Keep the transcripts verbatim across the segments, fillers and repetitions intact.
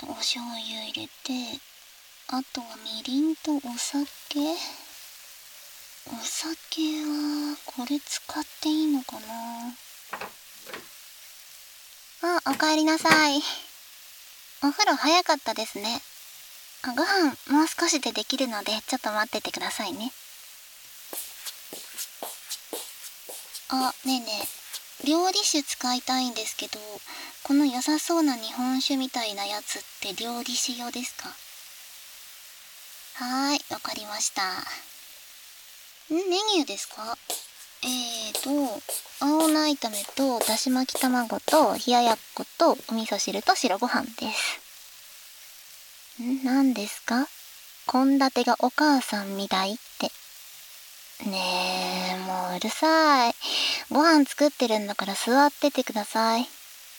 とお醤油入れて、あとはみりんとお酒。お酒はこれ使っていいのかな。あ、おかえりなさい。お風呂早かったですね。あ、ご飯もう少しでできるのでちょっと待っててくださいね。あ、ねえねえ、料理酒使いたいんですけど、この良さそうな日本酒みたいなやつって料理酒用ですか？はーい、わかりました。ん、メニューですか？えーと、青菜炒めとだし巻き卵と冷ややっことお味噌汁と白ご飯です。ん、何ですか？献立がお母さんみたいって。ねえ、もううるさい。ご飯作ってるんだから座っててください。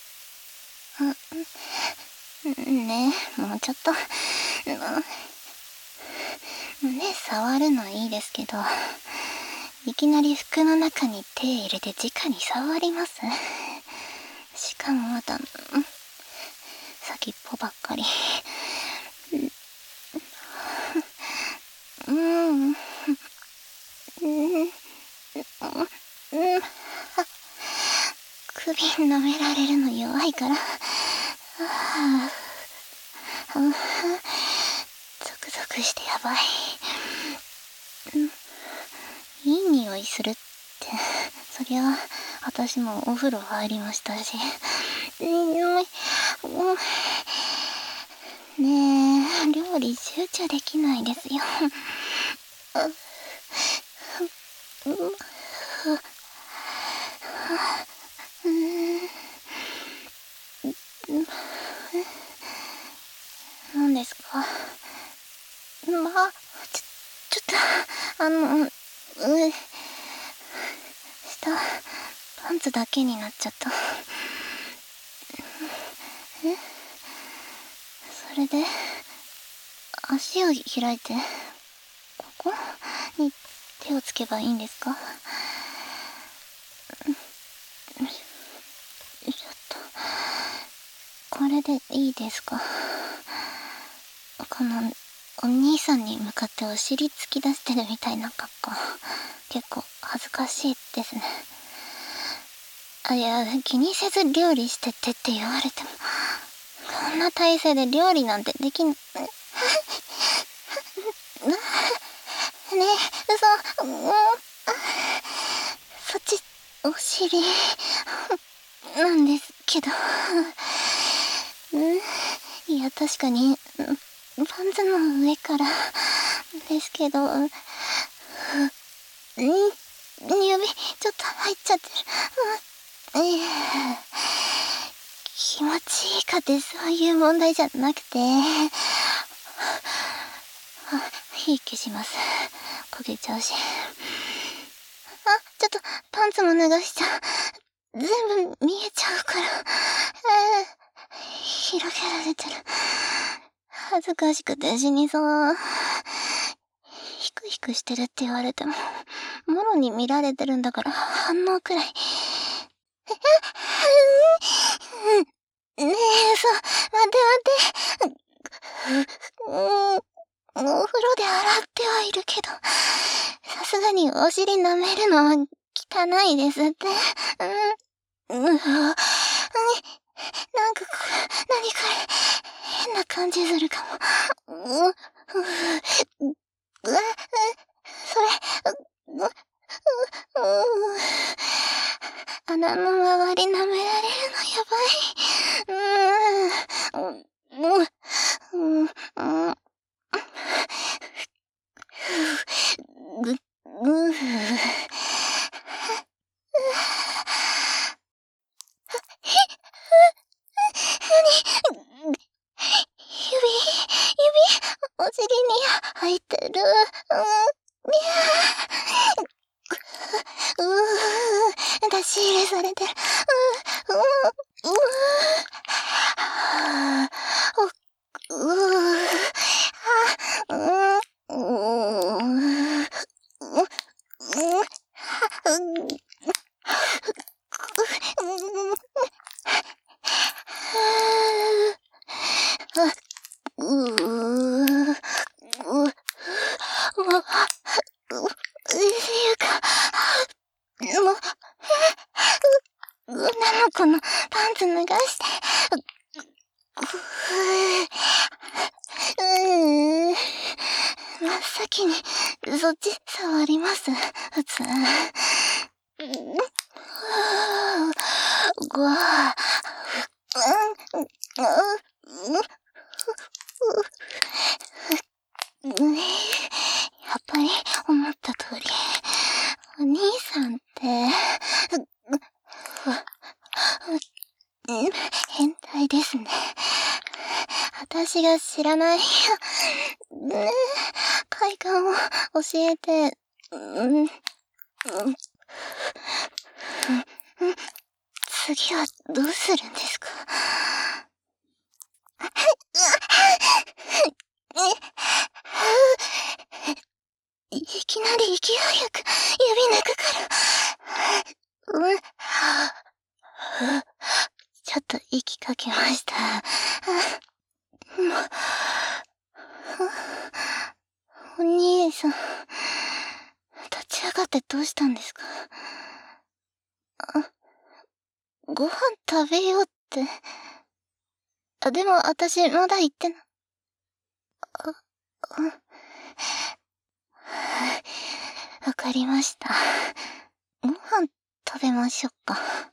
うん、ねえ、もうちょっと、ね、触るのいいですけど、いきなり服の中に手入れて直に触ります？しかもまた、先っぽばっかり。うん、うん、うん、首舐められるの弱いから。ゾクゾクしてやばい。いい匂いするって、そりゃ私もお風呂入りましたし。ねえ、料理集中できないですよ。何ですか？まあ、ちょ、ちょっと、あの、う、下、パンツだけになっちゃった。え？それで、足を開いて、ここに手をつけばいいんですか？ちょっと、これでいいですか？この、お兄さんに向かってお尻突き出してるみたいな格好、結構恥ずかしいですね。あ、いや、気にせず料理してってって言われても、こんな体勢で料理なんてできん、ねえ、嘘、うん、そっち、お尻、なんですけど、うん、いや、確かに、パンツの上からですけど、うん、指ちょっと入っちゃってる。うん、気持ちいいかってそういう問題じゃなくて、火消します。焦げちゃうし。あ、ちょっとパンツも脱がしちゃう。全部見えちゃうから。えー、広げられてる。恥ずかしくて死にそう。ヒクヒクしてるって言われても、もろに見られてるんだから反応くらい。ねえ、そう、待って待って。うん、お風呂で洗ってはいるけど、さすがにお尻舐めるのは汚いですって。うん、うん、なんか、何これ、変な感じするかも。う、う、う、それ、う、う、穴の周り舐められるのやばい。うーん、う、う、う、う、ぐ、ぐ、指、指、お尻に入ってる。うん、うー、出し入れされてる。うー、うー、うー、うー、あ、うー、うー、 女の子のパンツ脱がして。うーん。真っ先に、そっち触ります。普通。ごわやっぱり思った通り、お兄さんって、変態ですね。私が知らない快感を教えて、うん、次はどうするんですか？いきなり勢いよく指抜くから。うん。ちょっと息かけました。お兄さん、立ち上がってどうしたんですか？あ、ご飯食べようって。あ、でも私まだ言ってな。あ、わかりました。ご飯食べましょうか。